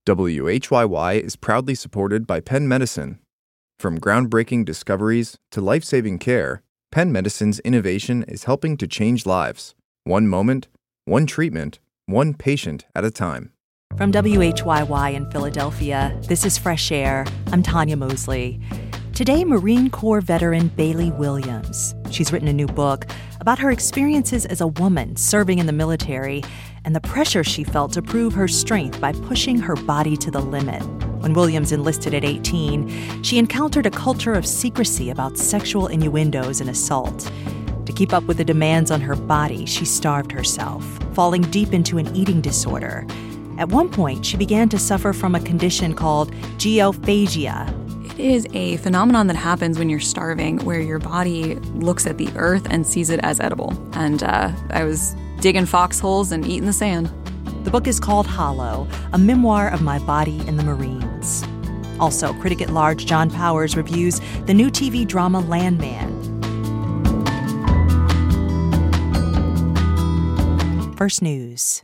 WHYY is proudly supported by Penn Medicine. From groundbreaking discoveries to life-saving care, Penn Medicine's innovation is helping to change lives. One moment, one treatment, one patient at a time. From WHYY in Philadelphia, this is Fresh Air. I'm Tanya Mosley. Today, Marine Corps veteran Bailey Williams. She's written a new book about her experiences as a woman serving in the military and the pressure she felt to prove her strength by pushing her body to the limit. When Williams enlisted at 18, she encountered a culture of secrecy about sexual innuendos and assault. To keep up with the demands on her body, she starved herself, falling deep into an eating disorder. At one point, she began to suffer from a condition called geophagia. It is a phenomenon that happens when you're starving, where your body looks at the earth and sees it as edible. And I was digging foxholes and eating the sand. The book is called Hollow, a memoir of my body in the Marines. Also, critic at large John Powers reviews the new TV drama Landman. First News.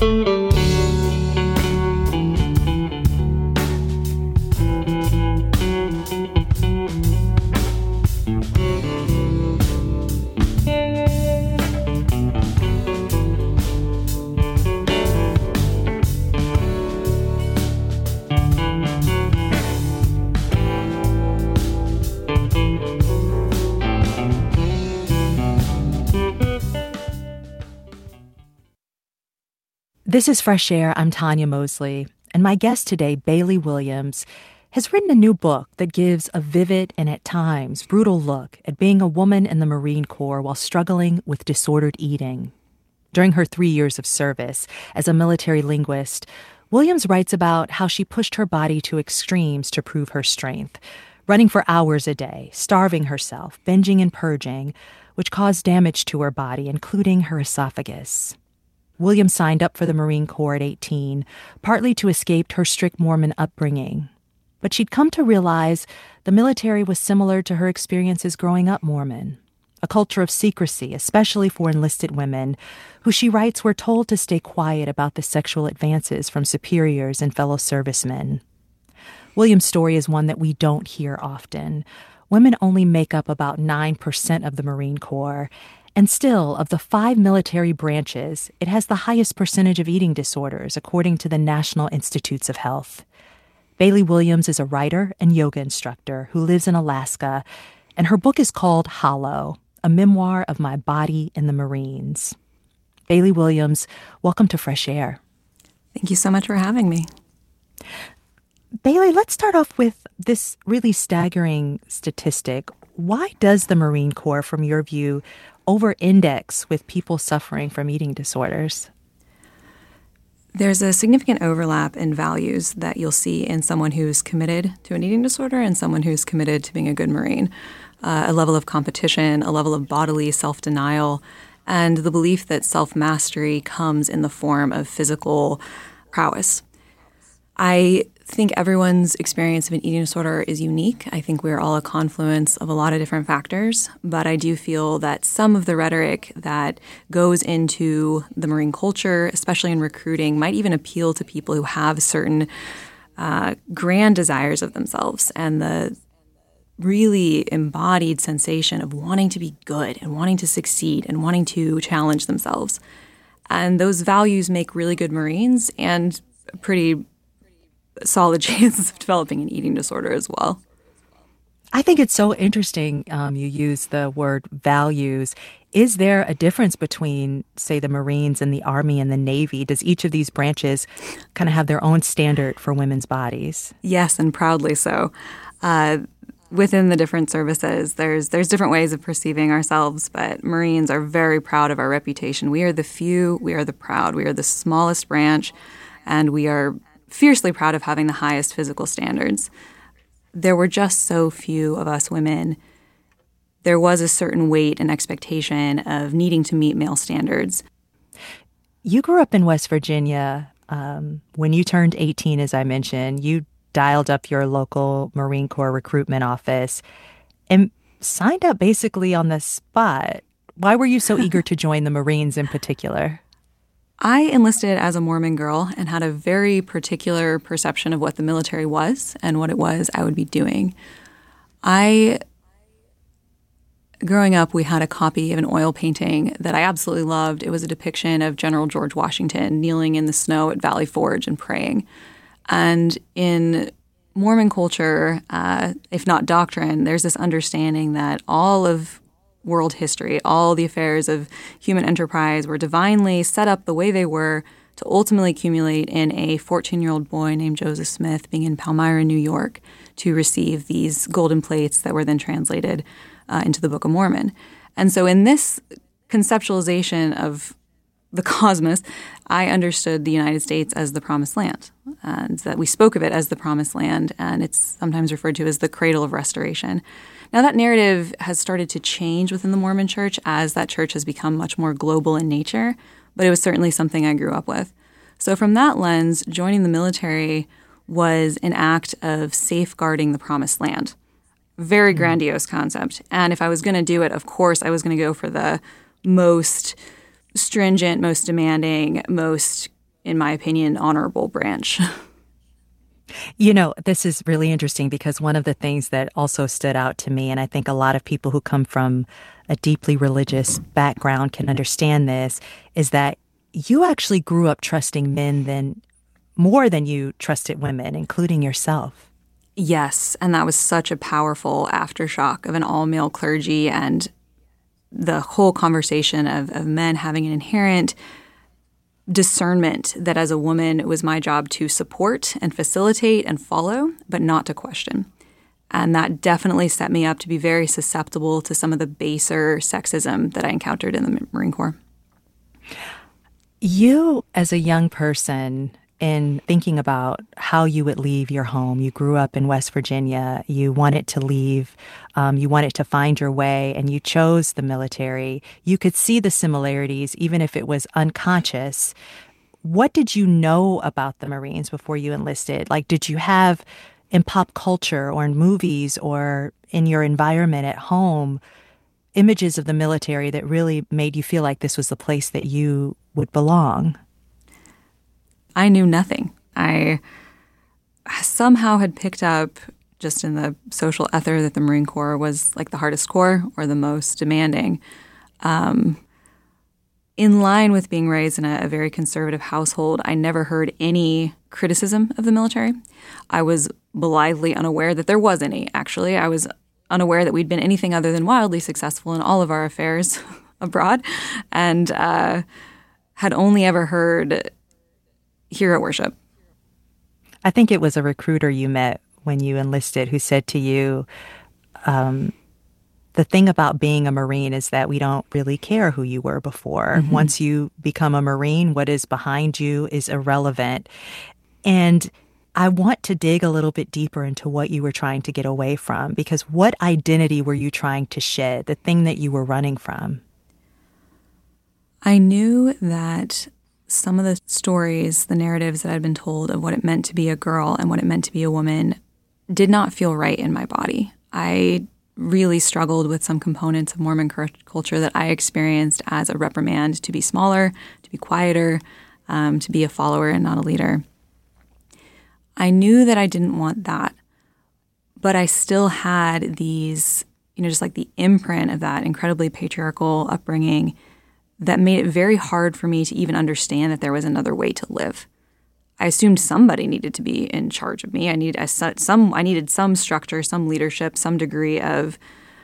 This is Fresh Air. I'm Tanya Mosley, and my guest today, Bailey Williams, has written a new book that gives a vivid and at times brutal look at being a woman in the Marine Corps while struggling with disordered eating. During her 3 years of service as a military linguist, Williams writes about how she pushed her body to extremes to prove her strength, running for hours a day, starving herself, binging and purging, which caused damage to her body, including her esophagus. Williams signed up for the Marine Corps at 18, partly to escape her strict Mormon upbringing. But she'd come to realize the military was similar to her experiences growing up Mormon, a culture of secrecy, especially for enlisted women, who she writes were told to stay quiet about the sexual advances from superiors and fellow servicemen. Williams' story is one that we don't hear often. Women only make up about 9% of the Marine Corps, and still, of the 5 military branches, it has the highest percentage of eating disorders, according to the National Institutes of Health. Bailey Williams is a writer and yoga instructor who lives in Alaska, and her book is called Hollow, a memoir of my body in the Marines. Bailey Williams, welcome to Fresh Air. Thank you so much for having me. Bailey, let's start off with this really staggering statistic. Why does the Marine Corps, from your view, over-index with people suffering from eating disorders? There's a significant overlap in values that you'll see in someone who's committed to an eating disorder and someone who's committed to being a good Marine. A level of competition, a level of bodily self-denial, and the belief that self-mastery comes in the form of physical prowess. I think everyone's experience of an eating disorder is unique. I think we're all a confluence of a lot of different factors, but I do feel that some of the rhetoric that goes into the Marine culture, especially in recruiting, might even appeal to people who have certain grand desires of themselves and the really embodied sensation of wanting to be good and wanting to succeed and wanting to challenge themselves. And those values make really good Marines and pretty solid chances of developing an eating disorder as well. I think it's so interesting you use the word values. Is there a difference between, say, the Marines and the Army and the Navy? Does each of these branches kind of have their own standard for women's bodies? Yes, and proudly so. Within the different services, there's different ways of perceiving ourselves, but Marines are very proud of our reputation. We are the few, we are the proud, we are the smallest branch, and we are fiercely proud of having the highest physical standards. There were just so few of us women. There was a certain weight and expectation of needing to meet male standards. You grew up in West Virginia. When you turned 18, as I mentioned, you dialed up your local Marine Corps recruitment office and signed up basically on the spot. Why were you so eager to join the Marines in particular? I enlisted as a Mormon girl and had a very particular perception of what the military was and what it was I would be doing. Growing up, we had a copy of an oil painting that I absolutely loved. It was a depiction of General George Washington kneeling in the snow at Valley Forge and praying. And in Mormon culture, if not doctrine, there's this understanding that all of world history, all the affairs of human enterprise were divinely set up the way they were to ultimately accumulate in a 14-year-old boy named Joseph Smith being in Palmyra, New York, to receive these golden plates that were then translated into the Book of Mormon. And so in this conceptualization of the cosmos, I understood the United States as the Promised Land, and that we spoke of it as the Promised Land, and it's sometimes referred to as the cradle of restoration. Now, that narrative has started to change within the Mormon Church as that church has become much more global in nature, but it was certainly something I grew up with. So from that lens, joining the military was an act of safeguarding the Promised Land. Very grandiose concept. And if I was going to do it, of course, I was going to go for the most stringent, most demanding, most in my opinion, honorable branch. You know, this is really interesting because one of the things that also stood out to me, and I think a lot of people who come from a deeply religious background can understand this, is that you actually grew up trusting men more than you trusted women, including yourself. Yes, and that was such a powerful aftershock of an all-male clergy and the whole conversation of men having an inherent discernment that as a woman it was my job to support and facilitate and follow, but not to question. And that definitely set me up to be very susceptible to some of the baser sexism that I encountered in the Marine Corps. You, as a young person, in thinking about how you would leave your home, you grew up in West Virginia, you wanted to leave, you wanted to find your way, and you chose the military. You could see the similarities, even if it was unconscious. What did you know about the Marines before you enlisted? Like, did you have in pop culture or in movies or in your environment at home images of the military that really made you feel like this was the place that you would belong? I knew nothing. I somehow had picked up just in the social ether that the Marine Corps was like the hardest corps or the most demanding. In line with being raised in a very conservative household, I never heard any criticism of the military. I was blithely unaware that there was any, actually. I was unaware that we'd been anything other than wildly successful in all of our affairs abroad, and had only ever heard hero worship. I think it was a recruiter you met when you enlisted who said to you, the thing about being a Marine is that we don't really care who you were before. Mm-hmm. Once you become a Marine, what is behind you is irrelevant. And I want to dig a little bit deeper into what you were trying to get away from, because what identity were you trying to shed, the thing that you were running from? I knew that some of the stories, the narratives that I'd been told of what it meant to be a girl and what it meant to be a woman did not feel right in my body. I really struggled with some components of Mormon culture that I experienced as a reprimand to be smaller, to be quieter, to be a follower and not a leader. I knew that I didn't want that, but I still had these, just like the imprint of that incredibly patriarchal upbringing that made it very hard for me to even understand that there was another way to live. I assumed somebody needed to be in charge of me. I needed some structure, some leadership, some degree of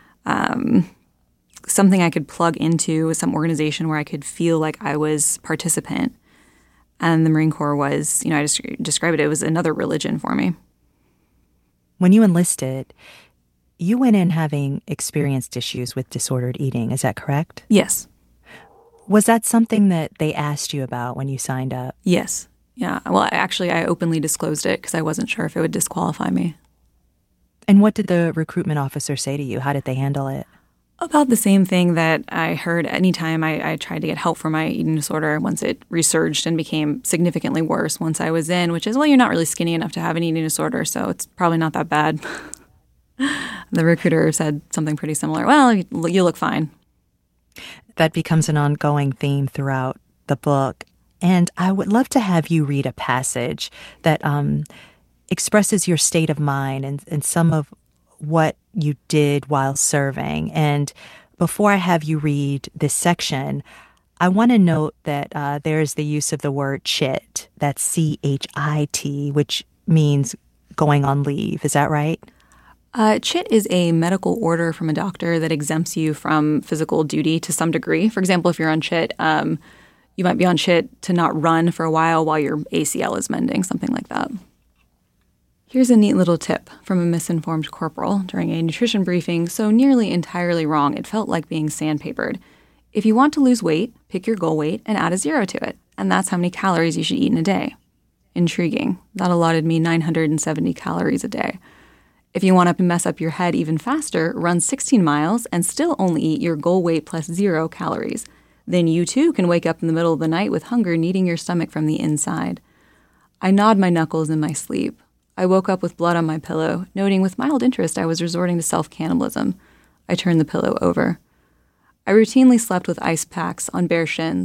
something I could plug into, some organization where I could feel like I was participant. And the Marine Corps was, I described it was another religion for me. When you enlisted, you went in having experienced issues with disordered eating. Is that correct? Yes. Was that something that they asked you about when you signed up? Yes. Yeah. Well, actually, I openly disclosed it because I wasn't sure if it would disqualify me. And what did the recruitment officer say to you? How did they handle it? About the same thing that I heard anytime I tried to get help for my eating disorder once it resurged and became significantly worse once I was in, which is, well, you're not really skinny enough to have an eating disorder, so it's probably not that bad. The recruiter said something pretty similar. Well, you look fine. That becomes an ongoing theme throughout the book. And I would love to have you read a passage that expresses your state of mind and some of what you did while serving. And before I have you read this section, I want to note that there is the use of the word chit. That's C-H-I-T, which means going on leave. Is that right? Chit is a medical order from a doctor that exempts you from physical duty to some degree. For example, if you're on chit, you might be on chit to not run for a while your ACL is mending, something like that. Here's a neat little tip from a misinformed corporal during a nutrition briefing, so nearly entirely wrong it felt like being sandpapered. If you want to lose weight, pick your goal weight and add a 0 to it, and that's how many calories you should eat in a day. Intriguing. That allotted me 970 calories a day. If you want to mess up your head even faster, run 16 miles and still only eat your goal weight plus 0 calories. Then you too can wake up in the middle of the night with hunger kneading your stomach from the inside. I gnawed my knuckles in my sleep. I woke up with blood on my pillow, noting with mild interest I was resorting to self-cannibalism. I turned the pillow over. I routinely slept with ice packs on bare shins.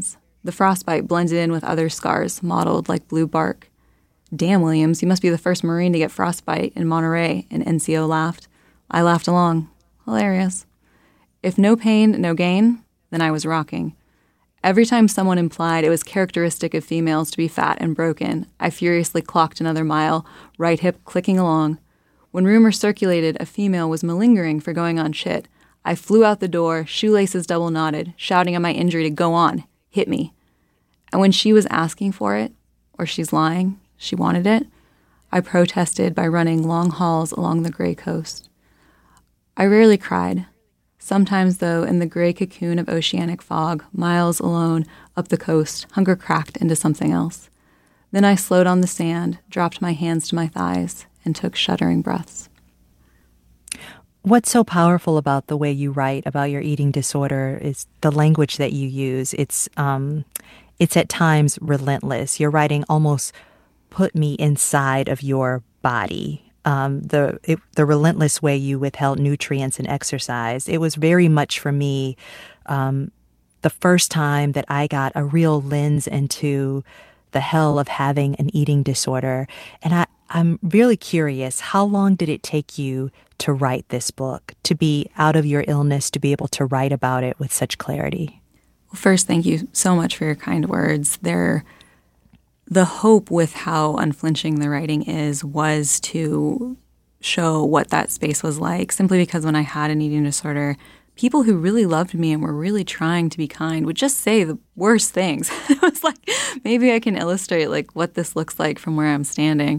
The frostbite blended in with other scars, mottled like blue bark. Damn, Williams, you must be the first Marine to get frostbite in Monterey, an NCO laughed. I laughed along. Hilarious. If no pain, no gain, then I was rocking. Every time someone implied it was characteristic of females to be fat and broken, I furiously clocked another mile, right hip clicking along. When rumors circulated a female was malingering for going on shit, I flew out the door, shoelaces double knotted, shouting at my injury to go on, hit me. And when she was asking for it, or she's lying, she wanted it, I protested by running long hauls along the gray coast. I rarely cried. Sometimes, though, in the gray cocoon of oceanic fog, miles alone up the coast, hunger cracked into something else. Then I slowed on the sand, dropped my hands to my thighs, and took shuddering breaths. What's so powerful about the way you write about your eating disorder is the language that you use. It's at times relentless. Your writing almost put me inside of your body. The relentless way you withheld nutrients and exercise. It was very much for me the first time that I got a real lens into the hell of having an eating disorder. And I'm really curious, how long did it take you to write this book, to be out of your illness, to be able to write about it with such clarity? Well, first, thank you so much for your kind words. The hope with how unflinching the writing is was to show what that space was like, simply because when I had an eating disorder, people who really loved me and were really trying to be kind would just say the worst things. It was like, maybe I can illustrate like what this looks like from where I'm standing.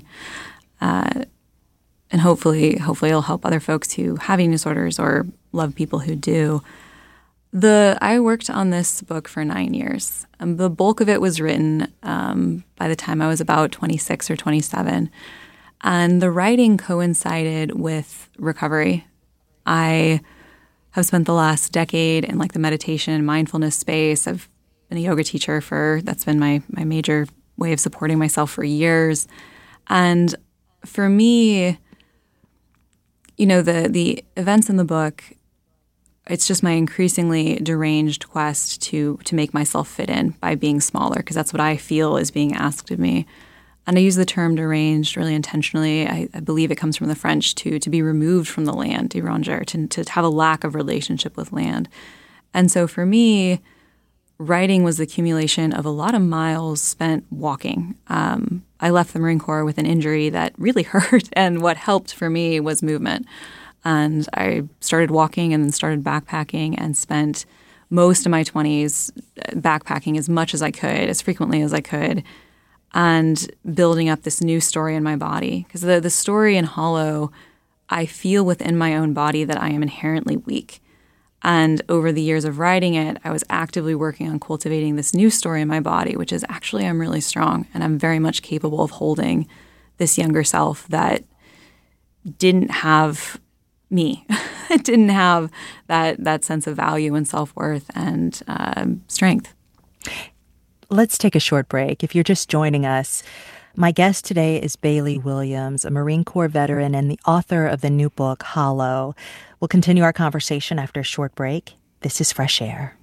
And hopefully it'll help other folks who have eating disorders or love people who do. I worked on this book for 9 years. The bulk of it was written by the time I was about 26 or 27. And the writing coincided with recovery. I have spent the last decade in like the meditation and mindfulness space. I've been a yoga teacher that's been my major way of supporting myself for years. And for me, the events in the book, it's just my increasingly deranged quest to make myself fit in by being smaller, because that's what I feel is being asked of me. And I use the term deranged really intentionally. I believe it comes from the French to be removed from the land, déranger, to have a lack of relationship with land. And so for me, writing was the accumulation of a lot of miles spent walking. I left the Marine Corps with an injury that really hurt, and what helped for me was movement. And I started walking and then started backpacking and spent most of my 20s backpacking as much as I could, as frequently as I could, and building up this new story in my body. Because the story in Hollow, I feel within my own body that I am inherently weak. And over the years of writing it, I was actively working on cultivating this new story in my body, which is actually I'm really strong and I'm very much capable of holding this younger self that didn't have me. It didn't have that sense of value and self-worth and strength. Let's take a short break. If you're just joining us, my guest today is Bailey Williams, a Marine Corps veteran and the author of the new book, Hollow. We'll continue our conversation after a short break. This is Fresh Air.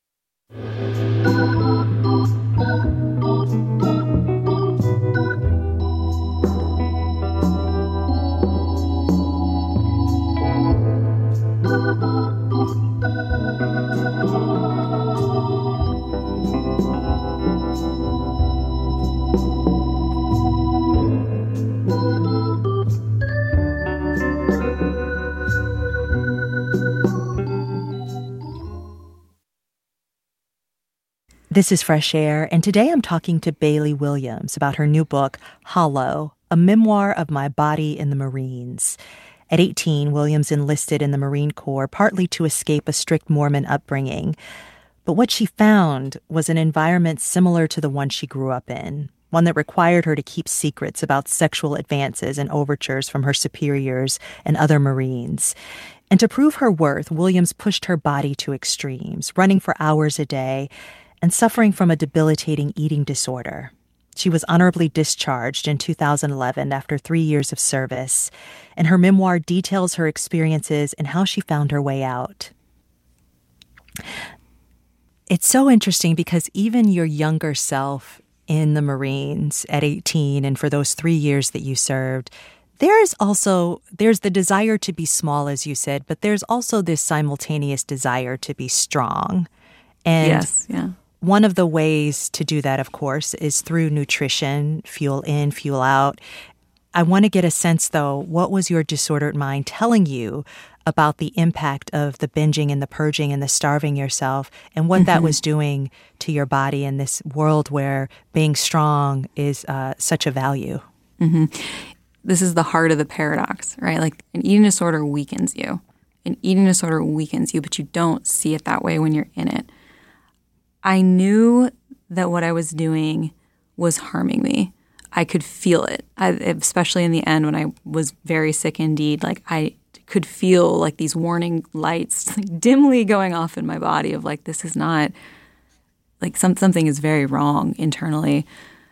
This is Fresh Air, and today I'm talking to Bailey Williams about her new book, Hollow, a memoir of my body in the Marines. At 18, Williams enlisted in the Marine Corps partly to escape a strict Mormon upbringing. But what she found was an environment similar to the one she grew up in, one that required her to keep secrets about sexual advances and overtures from her superiors and other Marines. And to prove her worth, Williams pushed her body to extremes, running for hours a day and suffering from a debilitating eating disorder. She was honorably discharged in 2011 after 3 years of service, and her memoir details her experiences and how she found her way out. It's so interesting because even your younger self in the Marines at 18 and for those 3 years that you served, there's the desire to be small, as you said, but there's also this simultaneous desire to be strong. And yes, yeah. One of the ways to do that, of course, is through nutrition, fuel in, fuel out. I want to get a sense, though, what was your disordered mind telling you about the impact of the binging and the purging and the starving yourself and what that was doing to your body in this world where being strong is such a value? Mm-hmm. This is the heart of the paradox, right? Like an eating disorder weakens you. An eating disorder weakens you, but you don't see it that way when you're in it. I knew that what I was doing was harming me. I could feel it, especially in the end when I was very sick indeed. Like I could feel like these warning lights like, dimly going off in my body of like, this is not, like something is very wrong internally.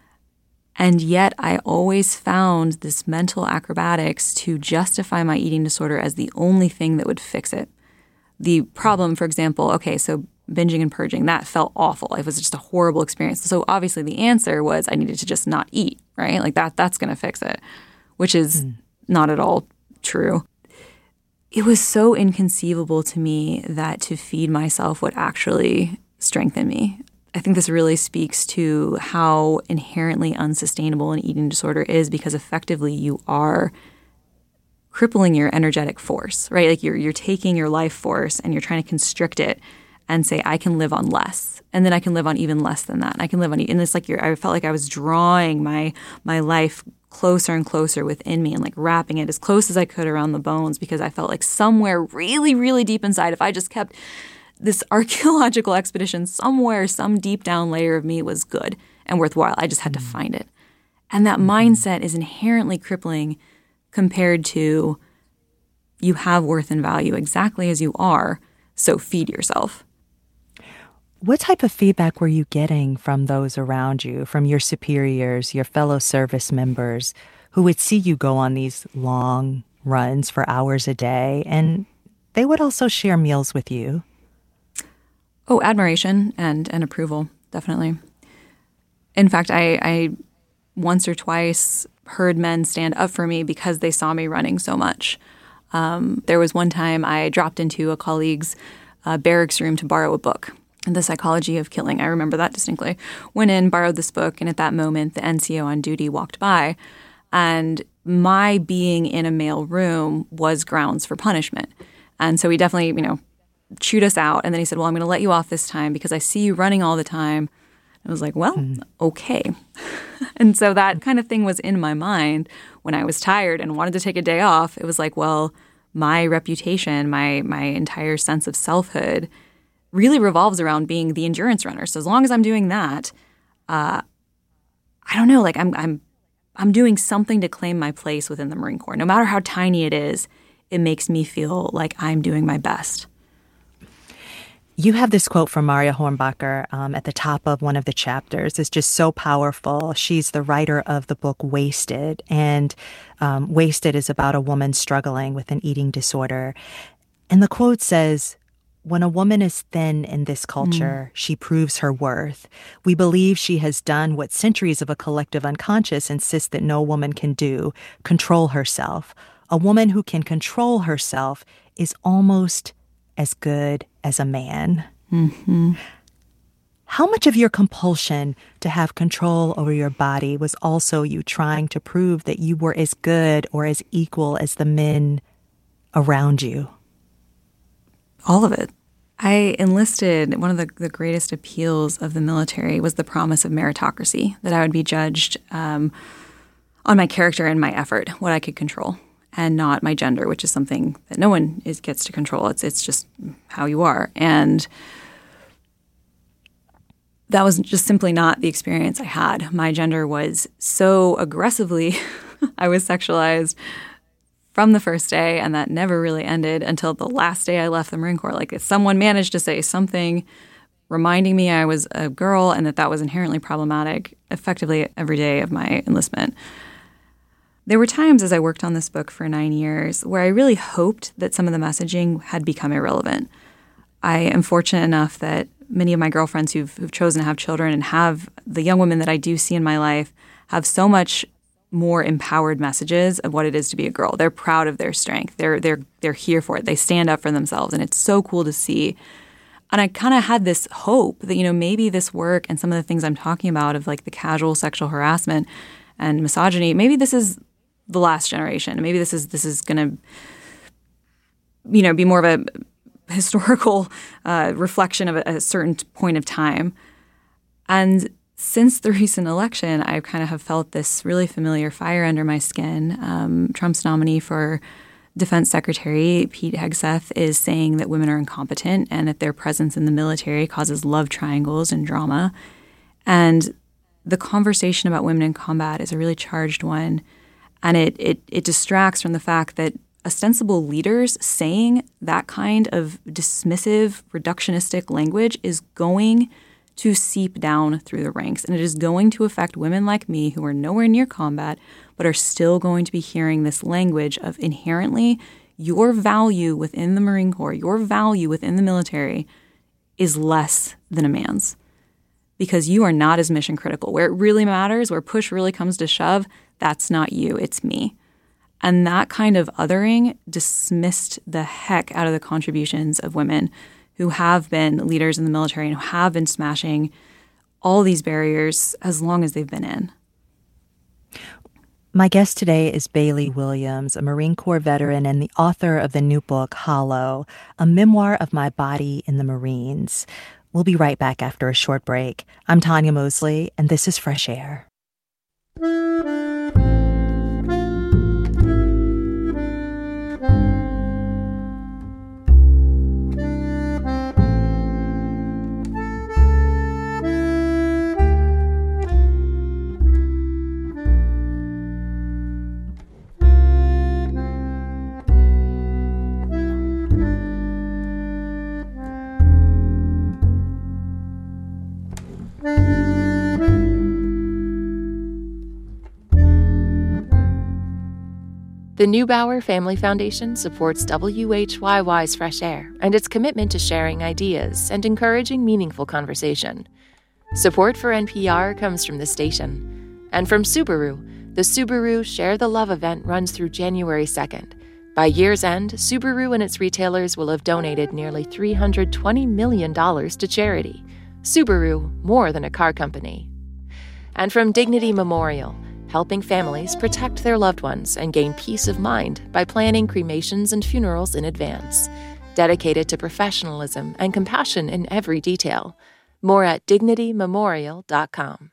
And yet I always found this mental acrobatics to justify my eating disorder as the only thing that would fix it. The problem, for example, okay, so binging and purging, that felt awful. It was just a horrible experience. So obviously the answer was I needed to just not eat, right? Like that's going to fix it, which is not at all true. It was so inconceivable to me that to feed myself would actually strengthen me. I think this really speaks to how inherently unsustainable an eating disorder is because effectively you are crippling your energetic force, right? Like you're taking your life force and you're trying to constrict it and say, I can live on less. And then I can live on even less than that. And I can live on, and it's like I felt like I was drawing my life closer and closer within me and like wrapping it as close as I could around the bones because I felt like somewhere really, really deep inside, if I just kept this archaeological expedition somewhere, some deep down layer of me was good and worthwhile. I just had to find it. And that mindset is inherently crippling compared to you have worth and value exactly as you are, so feed yourself. What type of feedback were you getting from those around you, from your superiors, your fellow service members, who would see you go on these long runs for hours a day, and they would also share meals with you? Oh, admiration and approval, definitely. In fact, I once or twice heard men stand up for me because they saw me running so much. There was one time I dropped into a colleague's barracks room to borrow a book, The Psychology of Killing. I remember that distinctly. Went in, borrowed this book, and at that moment, the NCO on duty walked by, and my being in a male room was grounds for punishment. And so he definitely, chewed us out. And then he said, well, I'm going to let you off this time because I see you running all the time. I was like, well, okay. And so that kind of thing was in my mind when I was tired and wanted to take a day off. It was like, well, my reputation, my entire sense of selfhood really revolves around being the endurance runner. So as long as I'm doing that, I don't know, like I'm doing something to claim my place within the Marine Corps. No matter how tiny it is, it makes me feel like I'm doing my best. You have this quote from Maria Hornbacher at the top of one of the chapters. It's just so powerful. She's the writer of the book Wasted, and Wasted is about a woman struggling with an eating disorder. And the quote says, when a woman is thin in this culture, she proves her worth. We believe she has done what centuries of a collective unconscious insist that no woman can do, control herself. A woman who can control herself is almost as good as a man. Mm-hmm. How much of your compulsion to have control over your body was also you trying to prove that you were as good or as equal as the men around you? All of it. I enlisted, one of the greatest appeals of the military was the promise of meritocracy, that I would be judged on my character and my effort, what I could control, and not my gender, which is something that no one gets to control. It's just how you are. And that was just simply not the experience I had. My gender was so aggressively, I was sexualized from the first day, and that never really ended until the last day I left the Marine Corps. Like, if someone managed to say something reminding me I was a girl and that was inherently problematic, effectively every day of my enlistment. There were times as I worked on this book for 9 years where I really hoped that some of the messaging had become irrelevant. I am fortunate enough that many of my girlfriends who've chosen to have children and have the young women that I do see in my life have so much more empowered messages of what it is to be a girl. They're proud of their strength. They're here for it. They stand up for themselves, and it's so cool to see. And I kind of had this hope that, maybe this work and some of the things I'm talking about of like the casual sexual harassment and misogyny, maybe this is the last generation. Maybe this is going to, be more of a historical reflection of a certain point of time. And since the recent election, I kind of have felt this really familiar fire under my skin. Trump's nominee for Defense Secretary, Pete Hegseth, is saying that women are incompetent and that their presence in the military causes love triangles and drama. And the conversation about women in combat is a really charged one. And it distracts from the fact that ostensible leaders saying that kind of dismissive, reductionistic language is going to seep down through the ranks. And it is going to affect women like me who are nowhere near combat, but are still going to be hearing this language of inherently your value within the Marine Corps, your value within the military is less than a man's. Because you are not as mission critical. Where it really matters, where push really comes to shove, that's not you, it's me. And that kind of othering dismissed the heck out of the contributions of women who have been leaders in the military and who have been smashing all these barriers as long as they've been in. My guest today is Bailey Williams, a Marine Corps veteran and the author of the new book, Hollow, a memoir of my body in the Marines. We'll be right back after a short break. I'm Tanya Mosley, and this is Fresh Air. The Neubauer Family Foundation supports WHYY's Fresh Air and its commitment to sharing ideas and encouraging meaningful conversation. Support for NPR comes from the station. And from Subaru, the Subaru Share the Love event runs through January 2nd. By year's end, Subaru and its retailers will have donated nearly $320 million to charity. Subaru, more than a car company. And from Dignity Memorial, helping families protect their loved ones and gain peace of mind by planning cremations and funerals in advance. Dedicated to professionalism and compassion in every detail. More at dignitymemorial.com.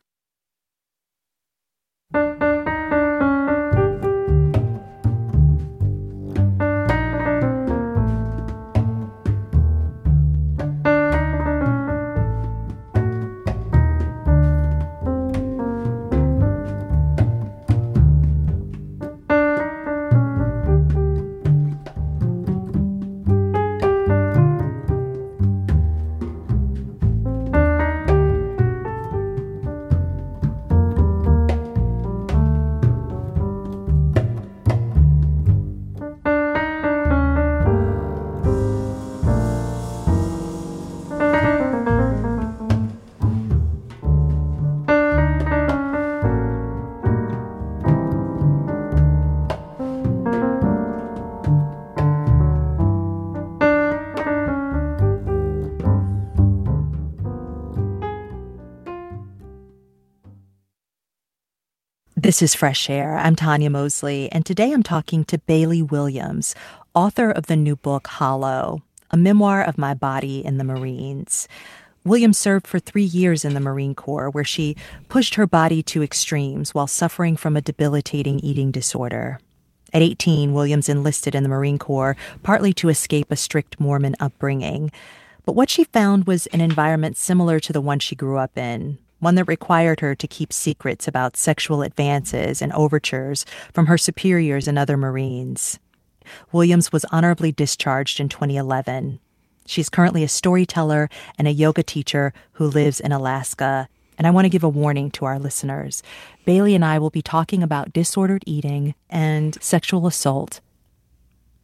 This is Fresh Air. I'm Tanya Mosley, and today I'm talking to Bailey Williams, author of the new book, Hollow, a memoir of my body in the Marines. Williams served for 3 years in the Marine Corps, where she pushed her body to extremes while suffering from a debilitating eating disorder. At 18, Williams enlisted in the Marine Corps, partly to escape a strict Mormon upbringing. But what she found was an environment similar to the one she grew up in, one that required her to keep secrets about sexual advances and overtures from her superiors and other Marines. Williams was honorably discharged in 2011. She's currently a storyteller and a yoga teacher who lives in Alaska. And I want to give a warning to our listeners. Bailey and I will be talking about disordered eating and sexual assault.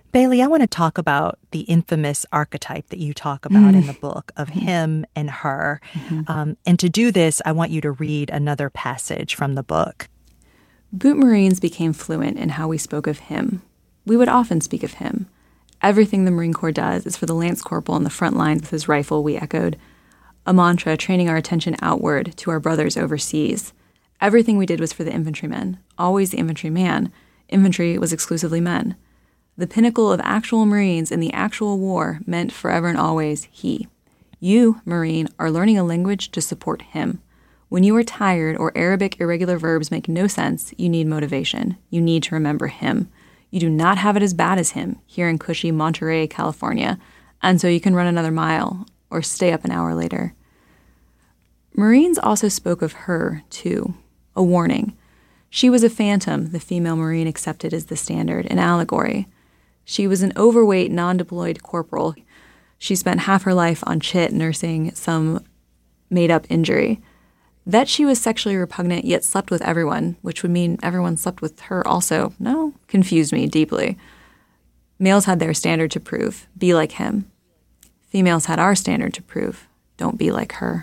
Bailey, I want to talk about the infamous archetype that you talk about in the book of him and her. And to do this, I want you to read another passage from the book. Boot Marines became fluent in how we spoke of him. We would often speak of him. Everything the Marine Corps does is for the Lance Corporal on the front lines with his rifle, we echoed. A mantra training our attention outward to our brothers overseas. Everything we did was for the infantrymen, always the infantryman. Infantry was exclusively men. The pinnacle of actual Marines in the actual war meant forever and always he. You, Marine, are learning a language to support him. When you are tired or Arabic irregular verbs make no sense, you need motivation. You need to remember him. You do not have it as bad as him here in cushy Monterey, California, and so you can run another mile or stay up an hour later. Marines also spoke of her, too. A warning. She was a phantom the female Marine accepted as the standard, an allegory. She was an overweight, non-deployed corporal. She spent half her life on chit nursing some made-up injury. That she was sexually repugnant yet slept with everyone, which would mean everyone slept with her also, no, confused me deeply. Males had their standard to prove, be like him. Females had our standard to prove, don't be like her.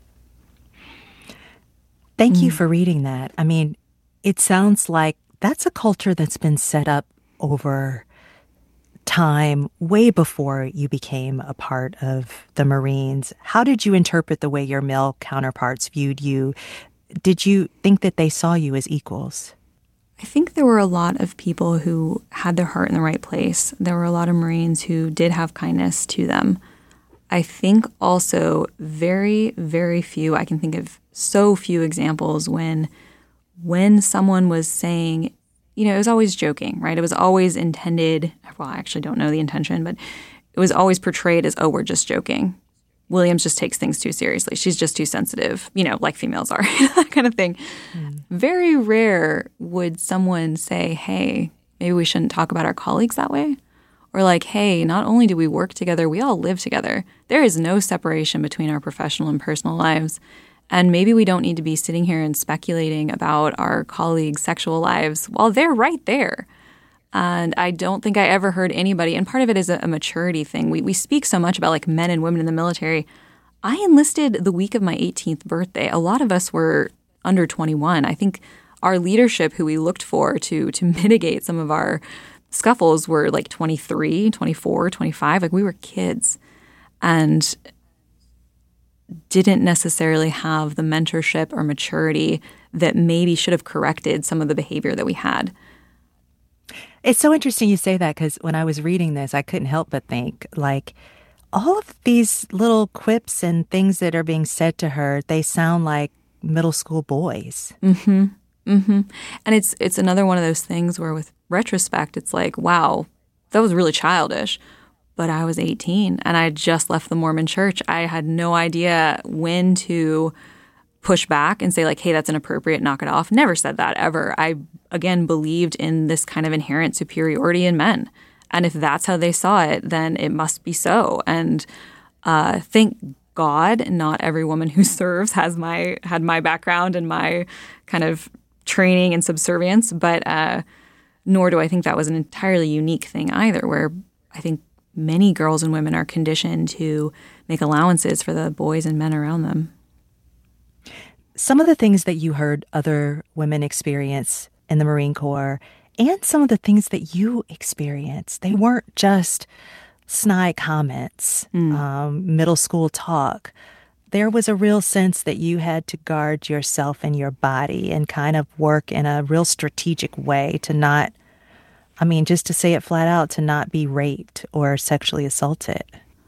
Thank you for reading that. I mean, it sounds like that's a culture that's been set up over time, way before you became a part of the Marines. How did you interpret the way your male counterparts viewed you? Did you think that they saw you as equals? I think there were a lot of people who had their heart in the right place. There were a lot of Marines who did have kindness to them. I think also very, very few, I can think of so few examples when someone was saying, you know, it was always joking, right? It was always intended, well, I actually don't know the intention, but it was always portrayed as, oh, we're just joking. Williams just takes things too seriously. She's just too sensitive, you know, like females are, that kind of thing. Very rare would someone say, hey, maybe we shouldn't talk about our colleagues that way. Or like, hey, not only do we work together, we all live together. There is no separation between our professional and personal lives. And maybe we don't need to be sitting here and speculating about our colleagues' sexual lives while they're right there. And I don't think I ever heard anybody, and part of it is a maturity thing. We speak so much about like men and women in the military. I enlisted the week of my 18th birthday. A lot of us were under 21. I think our leadership, who we looked for to mitigate some of our scuffles, were like 23, 24, 25. Like we were kids. And didn't necessarily have the mentorship or maturity that maybe should have corrected some of the behavior that we had. It's so interesting you say that, because when I was reading this, I couldn't help but think, like, all of these little quips and things that are being said to her, they sound like middle school boys. And it's another one of those things where with retrospect, it's like, wow, that was really childish. But I was 18 and I had just left the Mormon church. I had no idea when to push back and say like, hey, that's inappropriate, knock it off. Never said that ever. I, again, believed in this kind of inherent superiority in men. And if that's how they saw it, then it must be so. And thank God not every woman who serves had my background and my kind of training and subservience. But nor do I think that was an entirely unique thing either, where I think many girls and women are conditioned to make allowances for the boys and men around them. Some of the things that you heard other women experience in the Marine Corps and some of the things that you experienced, they weren't just snide comments, middle school talk. There was a real sense that you had to guard yourself and your body and kind of work in a real strategic way to not, I mean, just to say it flat out, to not be raped or sexually assaulted.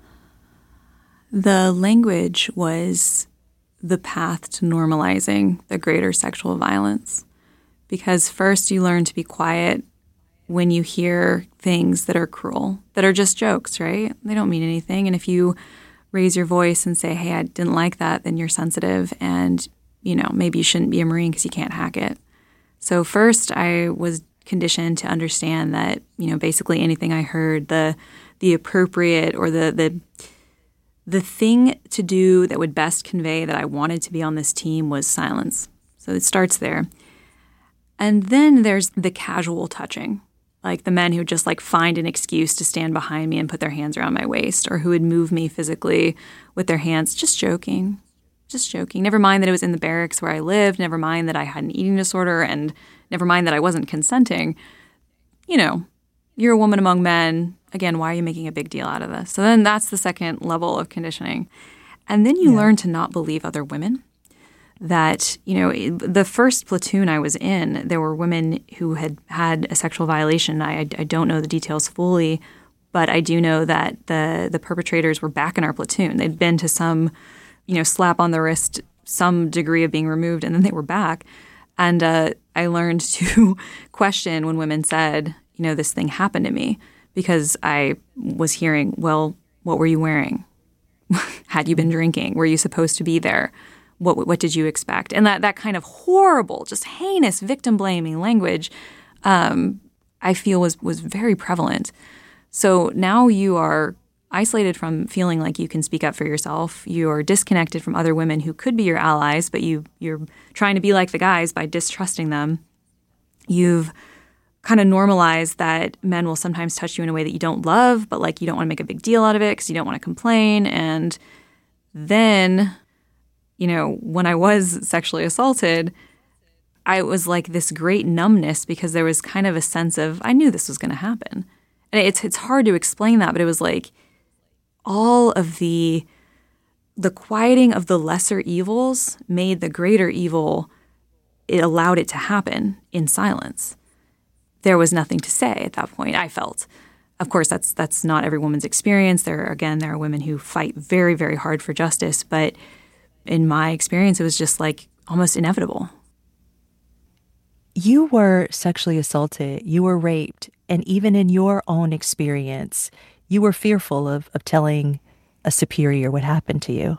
The language was the path to normalizing the greater sexual violence. Because first you learn to be quiet when you hear things that are cruel, that are just jokes, right? They don't mean anything. And if you raise your voice and say, hey, I didn't like that, then you're sensitive and, you know, maybe you shouldn't be a Marine because you can't hack it. So first I was conditioned to understand that, you know, basically anything I heard, the appropriate or the thing to do that would best convey that I wanted to be on this team was silence. So it starts there. And then there's the casual touching. like the men who would just like find an excuse to stand behind me and put their hands around my waist, or who would move me physically with their hands, just joking. Never mind that it was in the barracks where I lived, never mind that I had an eating disorder, and never mind that I wasn't consenting. You know, you're a woman among men. Again, why are you making a big deal out of this? So then that's the second level of conditioning. And then you learn to not believe other women. That, you know, the first platoon I was in, there were women who had had a sexual violation. I don't know the details fully, but I do know that the perpetrators were back in our platoon. They'd been to some, you know, slap on the wrist, some degree of being removed, and then they were back. And I learned to question when women said, you know, this thing happened to me, because I was hearing, well, what were you wearing? Had you been drinking? Were you supposed to be there? What did you expect? And that kind of horrible, just heinous victim-blaming language, I feel was very prevalent. So now you are isolated from feeling like you can speak up for yourself. You're disconnected from other women who could be your allies, but you're trying to be like the guys by distrusting them. You've kind of normalized that men will sometimes touch you in a way that you don't love, but like you don't want to make a big deal out of it because you don't want to complain. And then, you know, when I was sexually assaulted, I was like this great numbness, because there was kind of a sense of, I knew this was going to happen. And it's hard to explain that, but it was like all of the quieting of the lesser evils made the greater evil, it allowed it to happen in silence. There was nothing to say at that point, I felt. Of course, that's not every woman's experience. There are women who fight very, very hard for justice, but in my experience, it was just like almost inevitable. You were sexually assaulted, you were raped, and even in your own experience, you were fearful of telling a superior what happened to you.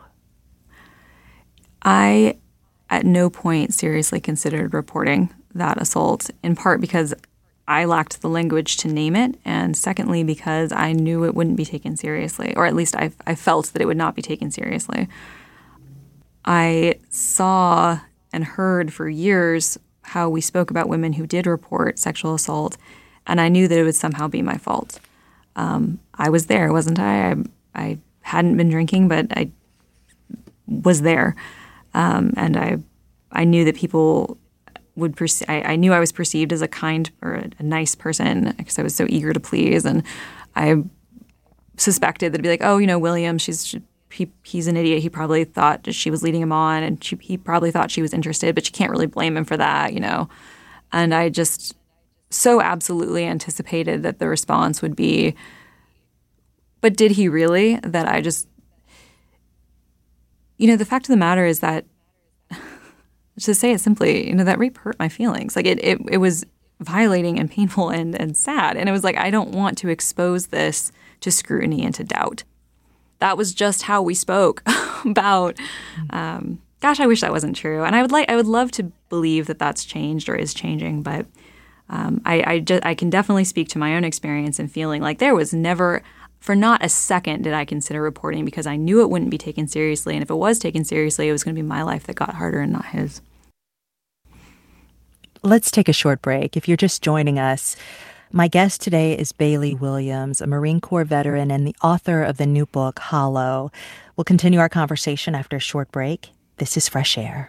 I, at no point, seriously considered reporting that assault, in part because I lacked the language to name it, and secondly, because I knew it wouldn't be taken seriously, or at least I felt that it would not be taken seriously. I saw and heard for years how we spoke about women who did report sexual assault, and I knew that it would somehow be my fault. I was there, wasn't I? I hadn't been drinking, but I was there, and I knew that people would I knew I was perceived as a kind or a nice person because I was so eager to please, and I suspected that it'd be like, oh, you know, William, he's an idiot. He probably thought she was leading him on, and he probably thought she was interested, but you can't really blame him for that, you know. And I just so absolutely anticipated that the response would be, but did he really? That I just, you know, the fact of the matter is that, to say it simply, you know, that rape hurt my feelings. Like it was violating and painful and sad. And it was like, I don't want to expose this to scrutiny and to doubt. That was just how we spoke about, gosh, I wish that wasn't true. And I would love to believe that that's changed or is changing. But I can definitely speak to my own experience and feeling like there was never, for not a second did I consider reporting, because I knew it wouldn't be taken seriously. And if it was taken seriously, it was going to be my life that got harder and not his. Let's take a short break. If you're just joining us, my guest today is Bailey Williams, a Marine Corps veteran and the author of the new book, Hollow. We'll continue our conversation after a short break. This is Fresh Air.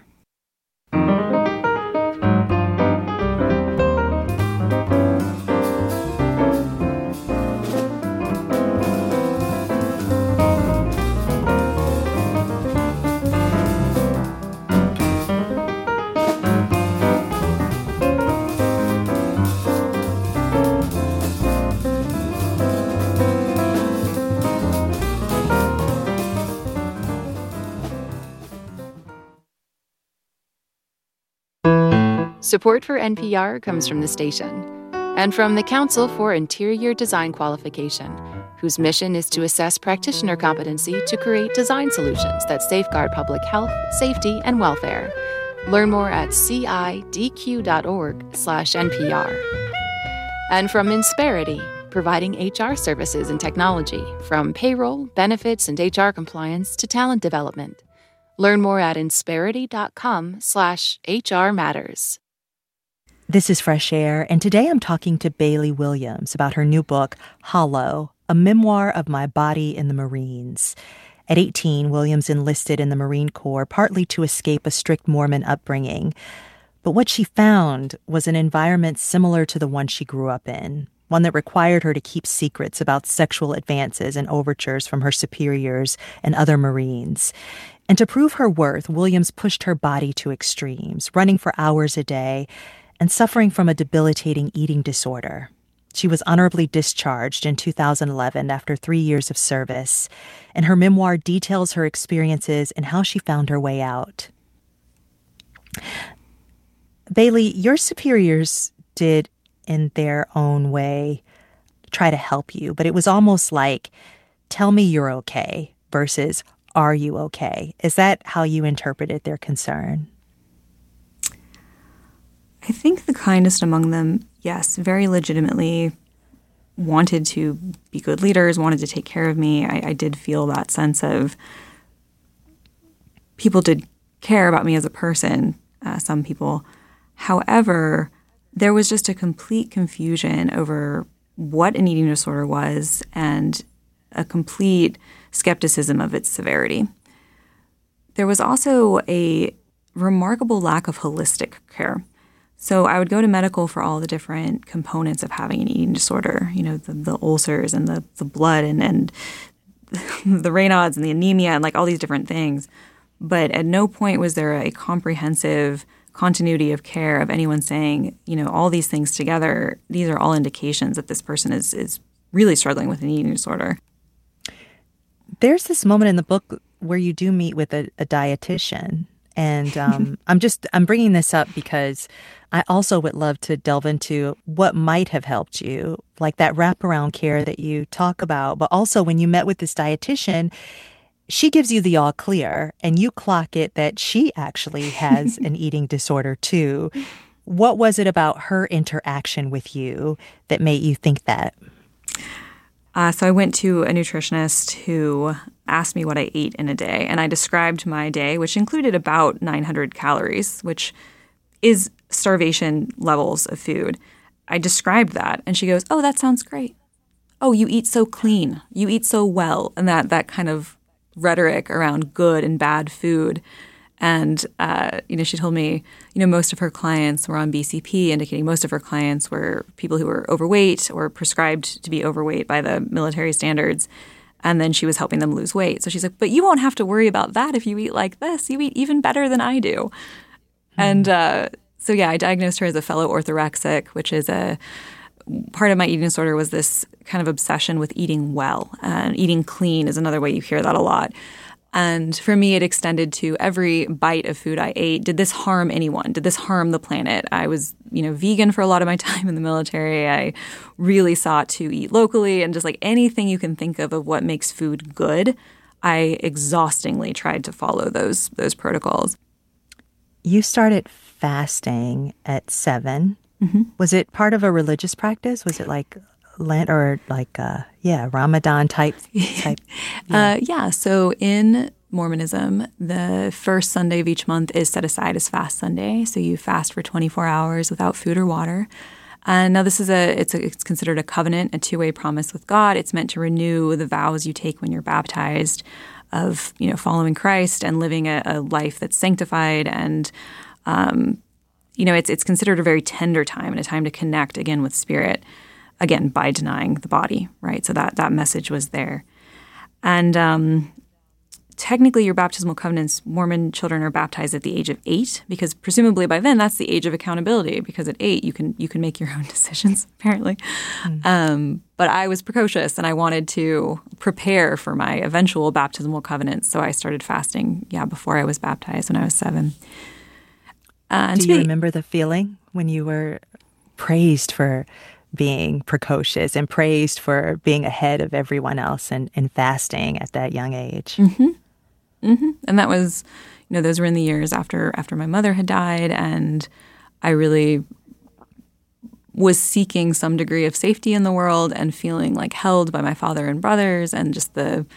Support for NPR comes from the station and from the Council for Interior Design Qualification, whose mission is to assess practitioner competency to create design solutions that safeguard public health, safety, and welfare. Learn more at cidq.org/NPR. And from Insperity, providing HR services and technology, from payroll, benefits, and HR compliance to talent development. Learn more at insperity.com/HR Matters. This is Fresh Air, and today I'm talking to Bailey Williams about her new book, Hollow, a memoir of my body in the Marines. At 18, Williams enlisted in the Marine Corps partly to escape a strict Mormon upbringing. But what she found was an environment similar to the one she grew up in, one that required her to keep secrets about sexual advances and overtures from her superiors and other Marines. And to prove her worth, Williams pushed her body to extremes, running for hours a day and suffering from a debilitating eating disorder. She was honorably discharged in 2011 after 3 years of service, and her memoir details her experiences and how she found her way out. Bailey, your superiors did, in their own way, try to help you, but it was almost like, tell me you're okay versus, are you okay? Is that how you interpreted their concern? I think the kindest among them, yes, very legitimately wanted to be good leaders, wanted to take care of me. I did feel that sense of people did care about me as a person, some people. However, there was just a complete confusion over what an eating disorder was and a complete skepticism of its severity. There was also a remarkable lack of holistic care. So I would go to medical for all the different components of having an eating disorder, you know, the ulcers and the blood and the Raynaud's and the anemia and like all these different things. But at no point was there a comprehensive continuity of care of anyone saying, you know, all these things together, these are all indications that this person is really struggling with an eating disorder. There's this moment in the book where you do meet with a dietitian. And I'm bringing this up because I also would love to delve into what might have helped you, like that wraparound care that you talk about. But also when you met with this dietitian, she gives you the all clear and you clock it that she actually has an eating disorder too. What was it about her interaction with you that made you think that? So I went to a nutritionist who asked me what I ate in a day, and I described my day, which included about 900 calories, which is starvation levels of food. I described that, and she goes, "Oh, that sounds great. Oh, you eat so clean. You eat so well," and that kind of rhetoric around good and bad food. And, she told me, most of her clients were on BCP, indicating most of her clients were people who were overweight or prescribed to be overweight by the military standards. And then she was helping them lose weight. So she's like, but you won't have to worry about that if you eat like this. You eat even better than I do. And I diagnosed her as a fellow orthorexic, which is a part of my eating disorder was this kind of obsession with eating well. And eating clean is another way you hear that a lot. And for me, it extended to every bite of food I ate. Did this harm anyone? Did this harm the planet? I was, vegan for a lot of my time in the military. I really sought to eat locally and just like anything you can think of what makes food good, I exhaustingly tried to follow those protocols. You started fasting at 7. Mm-hmm. Was it part of a religious practice? Was it like Lent or like Ramadan type? Yeah. So in Mormonism, the first Sunday of each month is set aside as Fast Sunday. So you fast for 24 hours without food or water. And now this is it's considered a covenant, a two-way promise with God. It's meant to renew the vows you take when you're baptized of, following Christ and living a life that's sanctified. And, it's considered a very tender time and a time to connect again with spirit. Again, by denying the body, right? So that message was there. And technically, your baptismal covenants, Mormon children are baptized at the age of 8 because presumably by then that's the age of accountability because at 8 you can make your own decisions, apparently. But I was precocious and I wanted to prepare for my eventual baptismal covenants. So I started fasting, before I was baptized when I was 7. Do you remember the feeling when you were praised for being precocious and praised for being ahead of everyone else and fasting at that young age? Mm-hmm. Mm-hmm. And that was, those were in the years after my mother had died, and I really was seeking some degree of safety in the world and feeling like held by my father and brothers and just the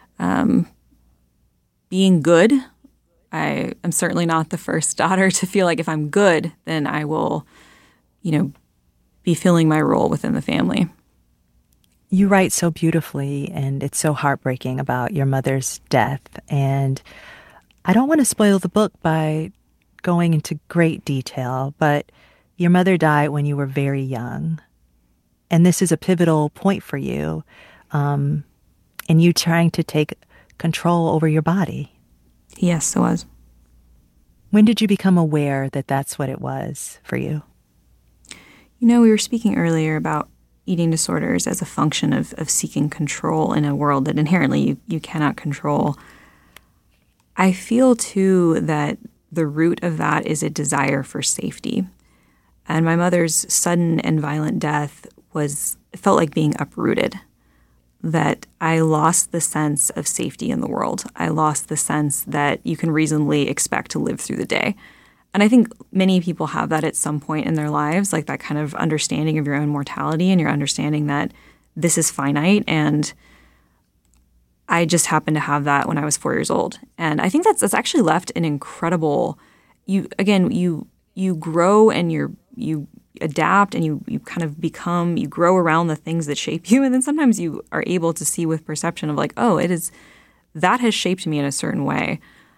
being good. I am certainly not the first daughter to feel like if I'm good, then I will be filling my role within the family. You write so beautifully, and it's so heartbreaking about your mother's death. And I don't want to spoil the book by going into great detail, but your mother died when you were very young. And this is a pivotal point for you, and you trying to take control over your body. Yes, it was. When did you become aware that that's what it was for you? We were speaking earlier about eating disorders as a function of seeking control in a world that inherently you cannot control. I feel, too, that the root of that is a desire for safety. And my mother's sudden and violent death felt like being uprooted, that I lost the sense of safety in the world. I lost the sense that you can reasonably expect to live through the day. And I think many people have that at some point in their lives, like that kind of understanding of your own mortality and your understanding that this is finite. And I just happened to have that when I was 4 years old. And I think that's actually left an incredible, you grow and you adapt and you kind of become, you grow around the things that shape you. And then sometimes you are able to see with perception of like, oh, that has shaped me in a certain way.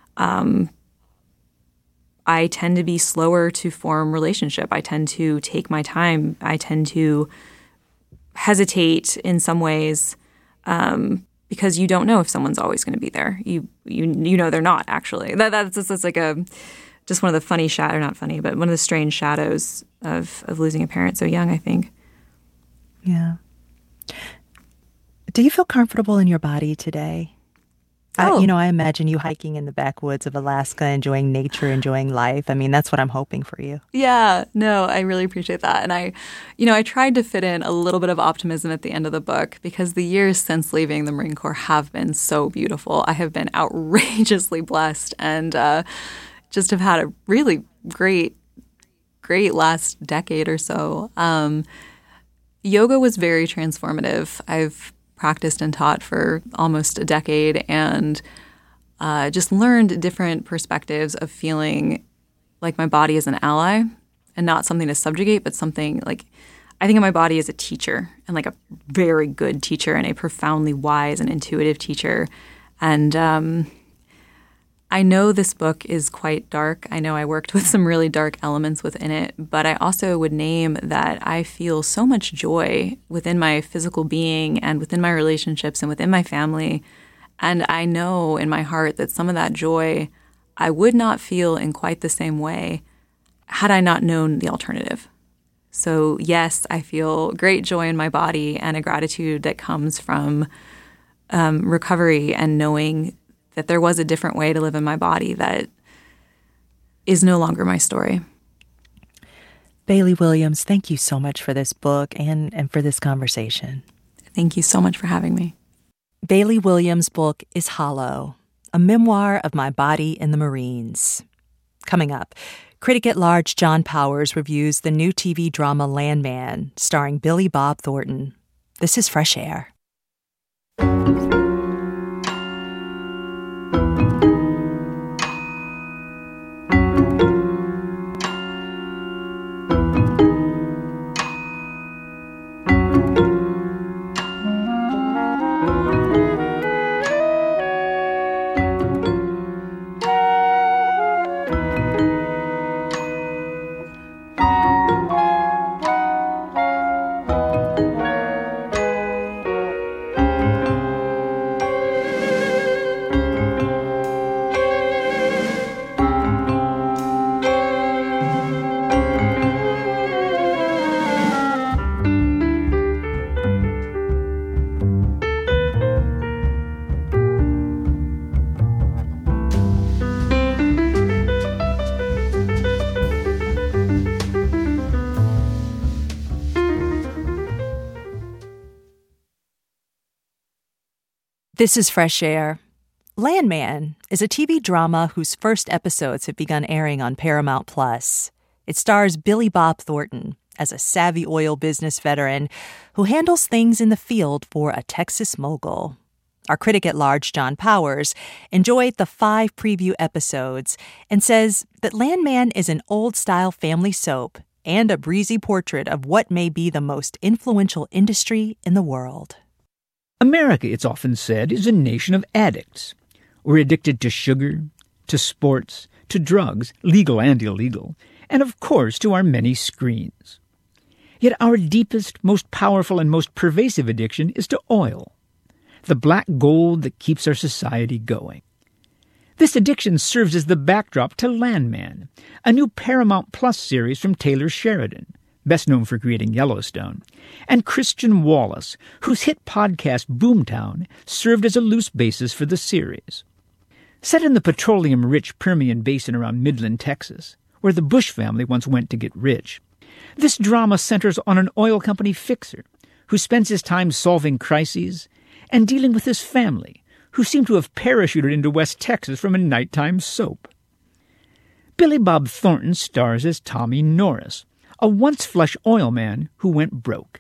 I tend to be slower to form relationship. I tend to take my time. I tend to hesitate in some ways because you don't know if someone's always going to be there. You know they're not, actually. That's like just one of the funny not funny, but one of the strange shadows of losing a parent so young, I think. Yeah. Do you feel comfortable in your body today? Oh. I imagine you hiking in the backwoods of Alaska, enjoying nature, enjoying life. I mean, that's what I'm hoping for you. Yeah, no, I really appreciate that. And I tried to fit in a little bit of optimism at the end of the book because the years since leaving the Marine Corps have been so beautiful. I have been outrageously blessed and just have had a really great last decade or so. Yoga was very transformative. I've practiced and taught for almost a decade and just learned different perspectives of feeling like my body is an ally and not something to subjugate, but something like I think of my body as a teacher and like a very good teacher and a profoundly wise and intuitive teacher. And I know this book is quite dark. I know I worked with some really dark elements within it, but I also would name that I feel so much joy within my physical being and within my relationships and within my family. And I know in my heart that some of that joy I would not feel in quite the same way had I not known the alternative. So yes, I feel great joy in my body and a gratitude that comes from recovery and knowing that there was a different way to live in my body that is no longer my story. Bailey Williams, thank you so much for this book and for this conversation. Thank you so much for having me. Bailey Williams' book is Hollow, a memoir of my body in the Marines. Coming up, critic at large John Powers reviews the new TV drama Landman, starring Billy Bob Thornton. This is Fresh Air. This is Fresh Air. Landman is a TV drama whose first episodes have begun airing on Paramount+. It stars Billy Bob Thornton as a savvy oil business veteran who handles things in the field for a Texas mogul. Our critic at large, John Powers, enjoyed the 5 preview episodes and says that Landman is an old-style family soap and a breezy portrait of what may be the most influential industry in the world. America, it's often said, is a nation of addicts. We're addicted to sugar, to sports, to drugs, legal and illegal, and of course to our many screens. Yet our deepest, most powerful, and most pervasive addiction is to oil, the black gold that keeps our society going. This addiction serves as the backdrop to Landman, a new Paramount Plus series from Taylor Sheridan, best known for creating Yellowstone, and Christian Wallace, whose hit podcast Boomtown served as a loose basis for the series. Set in the petroleum-rich Permian Basin around Midland, Texas, where the Bush family once went to get rich, this drama centers on an oil company fixer who spends his time solving crises and dealing with his family, who seem to have parachuted into West Texas from a nighttime soap. Billy Bob Thornton stars as Tommy Norris, a once-flush oil man who went broke.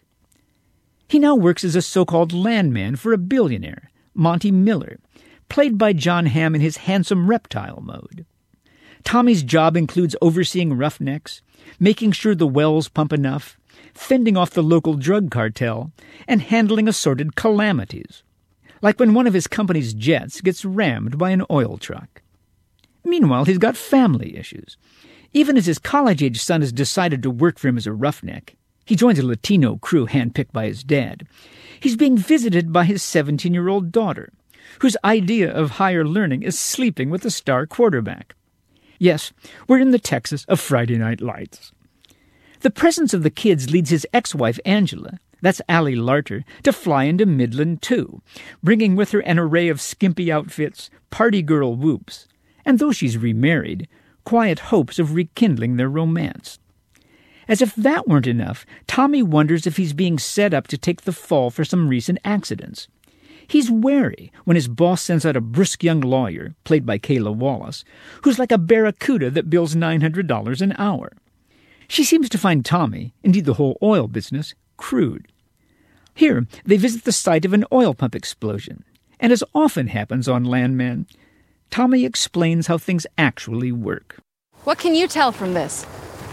He now works as a so-called landman for a billionaire, Monty Miller, played by John Hamm in his handsome reptile mode. Tommy's job includes overseeing roughnecks, making sure the wells pump enough, fending off the local drug cartel, and handling assorted calamities, like when one of his company's jets gets rammed by an oil truck. Meanwhile, he's got family issues. Even as his college-age son has decided to work for him as a roughneck, he joins a Latino crew handpicked by his dad. He's being visited by his 17-year-old daughter, whose idea of higher learning is sleeping with a star quarterback. Yes, we're in the Texas of Friday Night Lights. The presence of the kids leads his ex-wife, Angela, that's Allie Larter, to fly into Midland, too, bringing with her an array of skimpy outfits, party girl whoops, and though she's remarried, quiet hopes of rekindling their romance. As if that weren't enough, Tommy wonders if he's being set up to take the fall for some recent accidents. He's wary when his boss sends out a brisk young lawyer, played by Kayla Wallace, who's like a barracuda that bills $900 an hour. She seems to find Tommy, indeed the whole oil business, crude. Here, they visit the site of an oil pump explosion, and as often happens on Landman, Tommy explains how things actually work. What can you tell from this?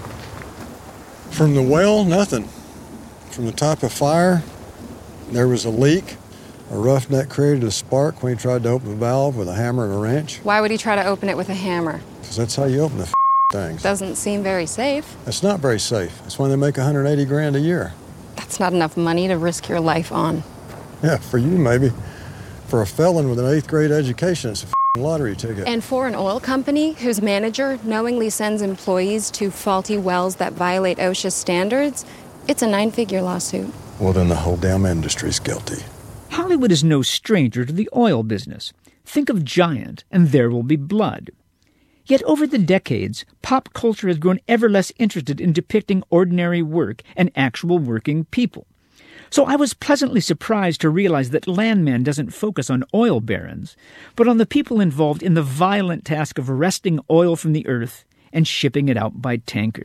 From the well, nothing. From the top of fire, there was a leak. A roughneck created a spark when he tried to open the valve with a hammer and a wrench. Why would he try to open it with a hammer? Because that's how you open the things. Doesn't seem very safe. It's not very safe. That's why they make $180,000 a year. That's not enough money to risk your life on. Yeah, for you maybe. For a felon with an 8th grade education, it's a lottery ticket. And for an oil company whose manager knowingly sends employees to faulty wells that violate OSHA standards, it's a 9-figure lawsuit. Well, then the whole damn industry's guilty. Hollywood is no stranger to the oil business. Think of Giant, and There Will Be Blood. Yet over the decades, pop culture has grown ever less interested in depicting ordinary work and actual working people. So I was pleasantly surprised to realize that Landman doesn't focus on oil barons, but on the people involved in the violent task of wresting oil from the earth and shipping it out by tanker.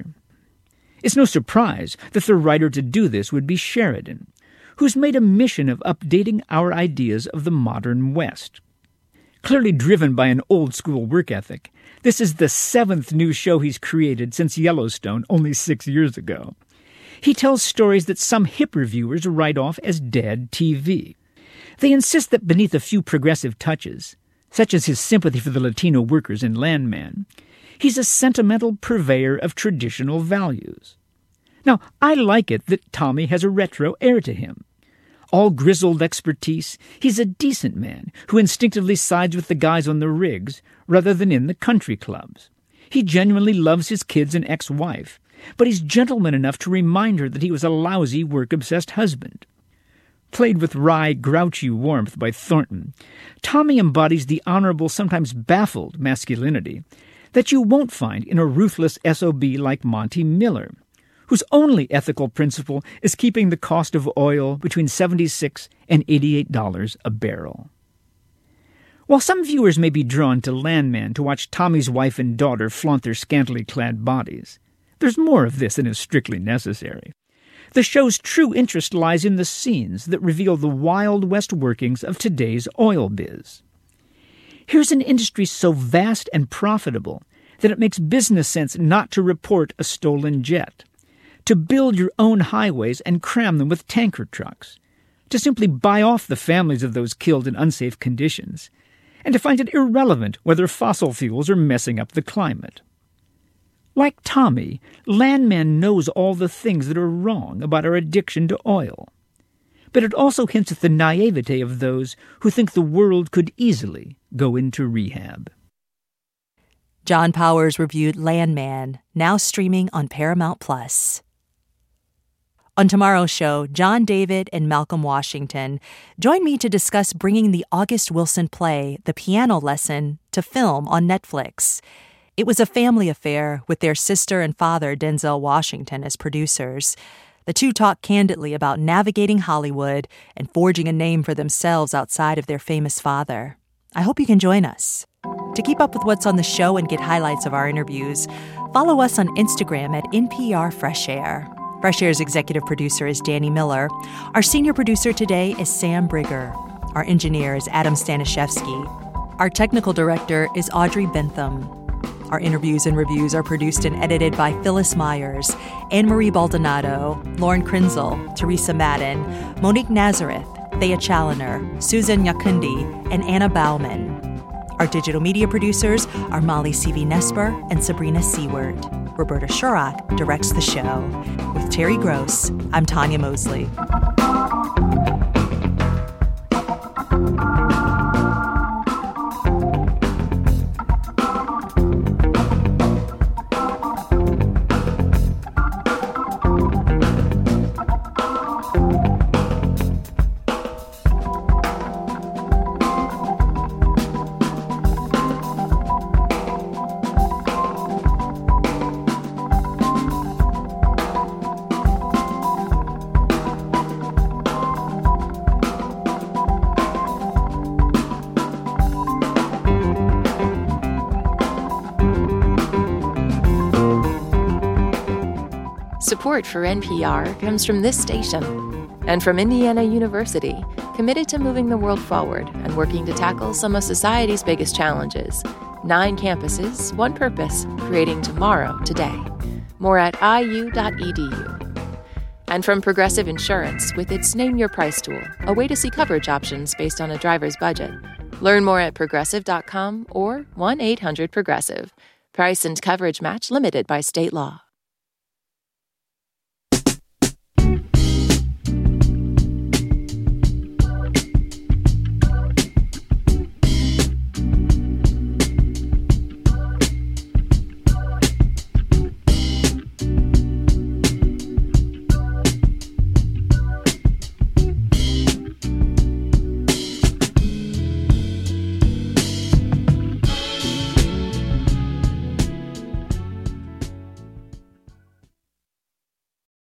It's no surprise that the writer to do this would be Sheridan, who's made a mission of updating our ideas of the modern West. Clearly driven by an old-school work ethic, this is the 7th new show he's created since Yellowstone only 6 years ago. He tells stories that some hip reviewers write off as dead TV. They insist that beneath a few progressive touches, such as his sympathy for the Latino workers in Landman, he's a sentimental purveyor of traditional values. Now, I like it that Tommy has a retro air to him. All grizzled expertise, he's a decent man who instinctively sides with the guys on the rigs rather than in the country clubs. He genuinely loves his kids and ex-wife, but he's gentleman enough to remind her that he was a lousy, work-obsessed husband. Played with wry, grouchy warmth by Thornton, Tommy embodies the honorable, sometimes baffled masculinity that you won't find in a ruthless SOB like Monty Miller, whose only ethical principle is keeping the cost of oil between $76 and $88 a barrel. While some viewers may be drawn to Landman to watch Tommy's wife and daughter flaunt their scantily clad bodies, there's more of this than is strictly necessary. The show's true interest lies in the scenes that reveal the Wild West workings of today's oil biz. Here's an industry so vast and profitable that it makes business sense not to report a stolen jet, to build your own highways and cram them with tanker trucks, to simply buy off the families of those killed in unsafe conditions, and to find it irrelevant whether fossil fuels are messing up the climate. Like Tommy, Landman knows all the things that are wrong about our addiction to oil. But it also hints at the naivete of those who think the world could easily go into rehab. John Powers reviewed Landman, now streaming on Paramount+. On tomorrow's show, John David and Malcolm Washington join me to discuss bringing the August Wilson play, The Piano Lesson, to film on Netflix. It was a family affair with their sister and father, Denzel Washington, as producers. The two talk candidly about navigating Hollywood and forging a name for themselves outside of their famous father. I hope you can join us. To keep up with what's on the show and get highlights of our interviews, follow us on Instagram at NPR Fresh Air. Fresh Air's executive producer is Danny Miller. Our senior producer today is Sam Brigger. Our engineer is Adam Stanishevsky. Our technical director is Audrey Bentham. Our interviews and reviews are produced and edited by Phyllis Myers, Anne-Marie Baldonado, Lauren Krenzel, Teresa Madden, Monique Nazareth, Thea Challoner, Susan Yakundi, and Anna Bauman. Our digital media producers are Molly C.V. and Sabrina Seward. Roberta Shurock directs the show. With Terry Gross, I'm Tanya Mosley. Support for NPR comes from this station and from Indiana University, committed to moving the world forward and working to tackle some of society's biggest challenges. 9 campuses, one purpose, creating tomorrow today. More at iu.edu. And from Progressive Insurance with its Name Your Price tool, a way to see coverage options based on a driver's budget. Learn more at progressive.com or 1-800-PROGRESSIVE. Price and coverage match limited by state law.